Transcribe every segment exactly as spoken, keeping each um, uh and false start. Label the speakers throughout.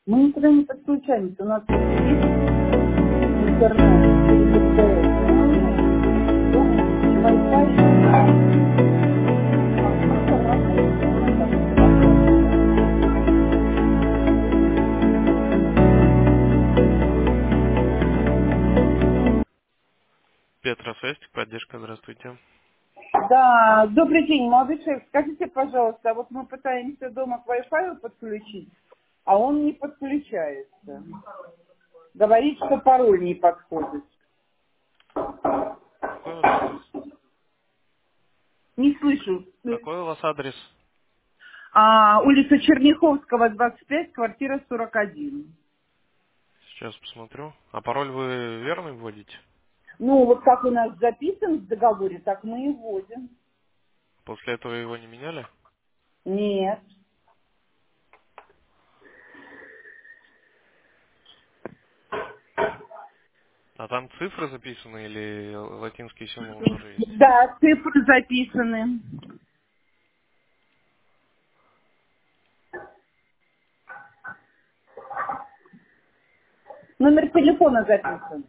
Speaker 1: Мы никуда не подключаемся. У нас вот есть интернет через МТС. Дома Wi-Fi и все. Компьютер работает у нас от интернета.
Speaker 2: Петросвязь, поддержка, здравствуйте.
Speaker 1: Да, добрый день, молодой человек. Скажите, пожалуйста, а вот мы пытаемся дома к Wi-Fi подключить, а он не подключается. Говорит, что пароль не подходит.
Speaker 2: Какой у вас адрес?
Speaker 1: Не слышу.
Speaker 2: Какой у вас адрес?
Speaker 1: А, улица Черняховского, двадцать пять, квартира сорок один.
Speaker 2: Сейчас посмотрю. А пароль вы верный вводите?
Speaker 1: Ну, вот как у нас записан в договоре, так мы и вводим.
Speaker 2: После этого его не меняли?
Speaker 1: Нет.
Speaker 2: А там цифры записаны или латинские символы тоже есть?
Speaker 1: Да, цифры записаны. Номер телефона записан.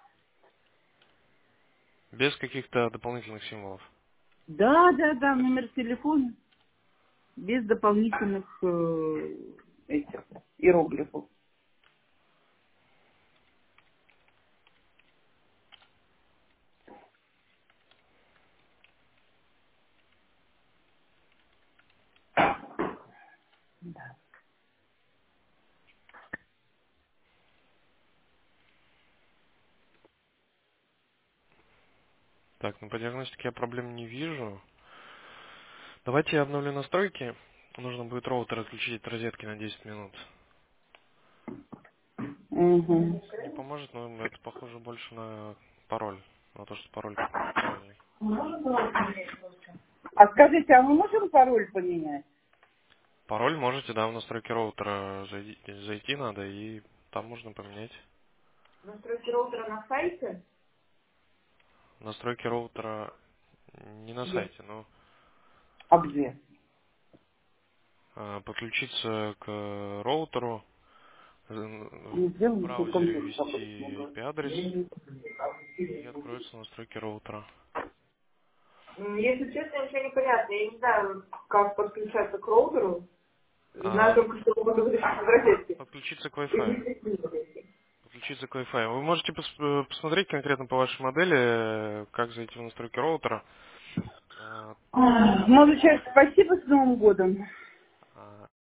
Speaker 2: Без каких-то дополнительных символов?
Speaker 1: Да, да, да, номер телефона. Без дополнительных э, этих иероглифов.
Speaker 2: Так, ну по диагностике я проблем не вижу. Давайте я обновлю настройки. Нужно будет роутер отключить от розетки на десять минут.
Speaker 1: Угу.
Speaker 2: Не поможет, но это похоже больше на пароль. На то, что пароль какой-то неправильный.
Speaker 1: А скажите, а мы можем пароль поменять?
Speaker 2: Пароль можете, да, в настройки роутера зайти, зайти надо, и там можно поменять.
Speaker 1: Настройки роутера на сайте?
Speaker 2: Настройки роутера не на
Speaker 1: Где?
Speaker 2: сайте, но
Speaker 1: А где?
Speaker 2: э, подключиться к роутеру, э, в
Speaker 1: Нигде мы не
Speaker 2: браузере
Speaker 1: компьютер
Speaker 2: ввести
Speaker 1: такой
Speaker 2: ай пи-адрес и откроются настройки роутера.
Speaker 1: М, Если честно, ничего не понятно. Я не знаю, как подключаться к роутеру. Знаю
Speaker 2: А,
Speaker 1: только, что могу вытащить из розетки.
Speaker 2: подключиться к Wi-Fi. Подключиться к Wi-Fi. Вы можете пос- э, посмотреть конкретно по вашей модели, э, как зайти в настройки роутера. А,
Speaker 1: Молодой человек, спасибо, с Новым годом.